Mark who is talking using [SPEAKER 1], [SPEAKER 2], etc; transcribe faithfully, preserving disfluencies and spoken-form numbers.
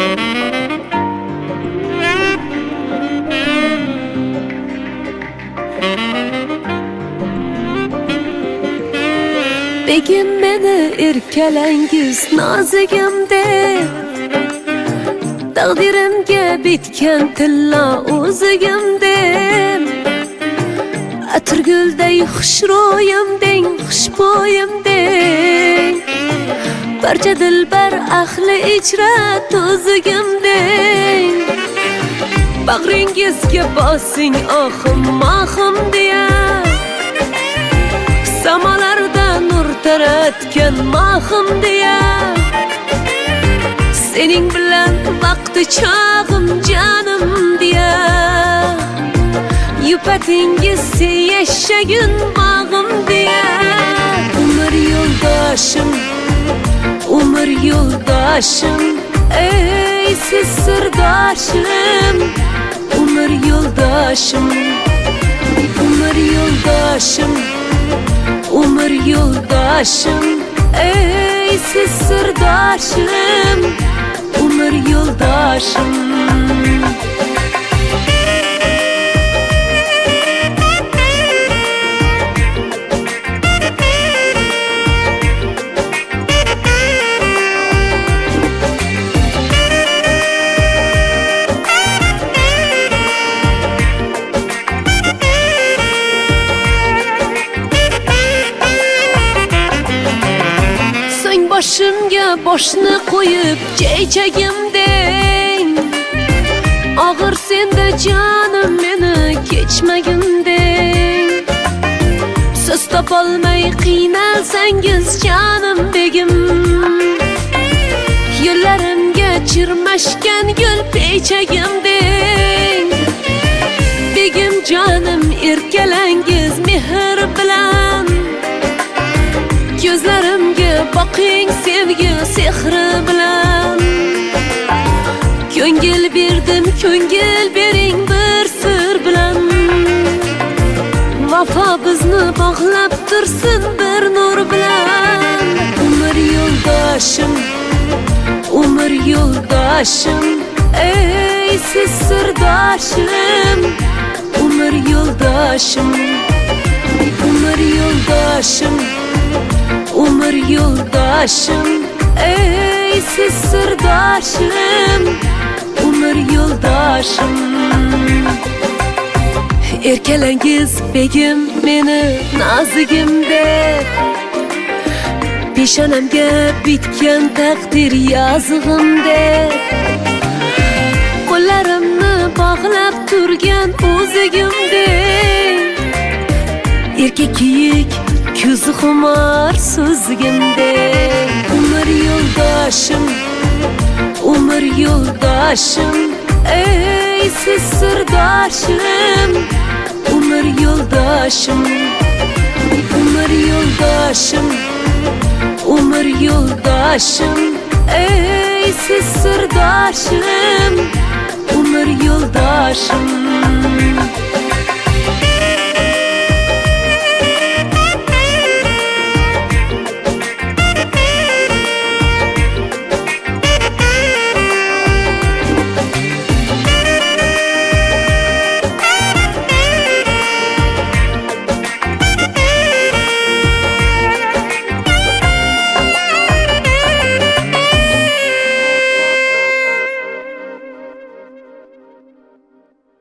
[SPEAKER 1] Begim meni erkalangiz nozigimde, taqdirimga bitgan tilla o'zigimde. Atirgulday xushro'yimding, xushbo'yimding, barcha dilbar ahli ijrat o'zigimding. Bag'ringizga bosing ohim mahim deya, samalarda nur taratgan mahim deya. Sening bilan vaqti chog'im jonim deya, yupatingiz yashagin bag'im deya. Umr yo'ldoshim, umr yo'ldoshim, ey siz sirdoshim. Umr yo'ldoshim, umr yo'ldoshim, umr yo'ldoshim, ey siz sirdoshim. Umr yo'ldoshim. Boshimga boshni qo'yib chaychagimding, og'ir senda jonim meni kechmagimding. So'z topolmay qiynalsangiz jonim begim, yo'llarimga chirmashgan gul pechagimding. Begim jonim erkalangiz mehr bilan, ko'zlarimga boqing sevgi sehri bilan. Ko'ngil berdim, ko'ngil bering bir sir bilan. Vafo bizni bog'lab tursin bir nur bilan. Umr yo'ldoshim, umr yo'ldoshim, ey siz sirdoshim. Umr yo'ldoshim, umr yo'ldoshim, umr yo'ldoshim, ey siz sirdoshim. Umr yo'ldoshim. Erkalangiz begim meni nozigimde, peshonamga bitgan taqdir yozig'imde. Qo'llarimni bog'lab turgan o'zigimde, erkak kiyik ko'zi xumor so'zigimde. Umr yo'ldoshim, umr yo'ldoshim, ey siz sirdoshim. Umr yo'ldoshim, umr yo'ldoshim, umr yo'ldoshim, ey siz sirdoshim. Umr yo'ldoshim.